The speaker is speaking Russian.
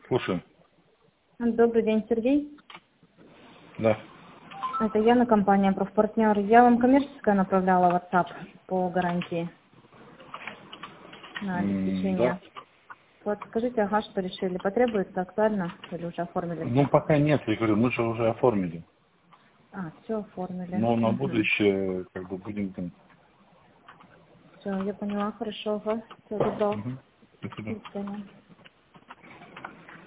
Слушаю. Добрый день, Сергей. Да. Это Яна, компания «Профпартнер». Я вам коммерческое направляла WhatsApp по гарантии на Да. обеспечение. Вот скажите, ага, что решили? Потребуется актуально или уже оформили Ну, все? пока нет, я говорю, мы же уже оформили. А, все оформили. Но на Угу. будущее, как бы, будем там. Все, я поняла, хорошо. Ага. Всего доброго. Мгм. Спасибо. До свидания.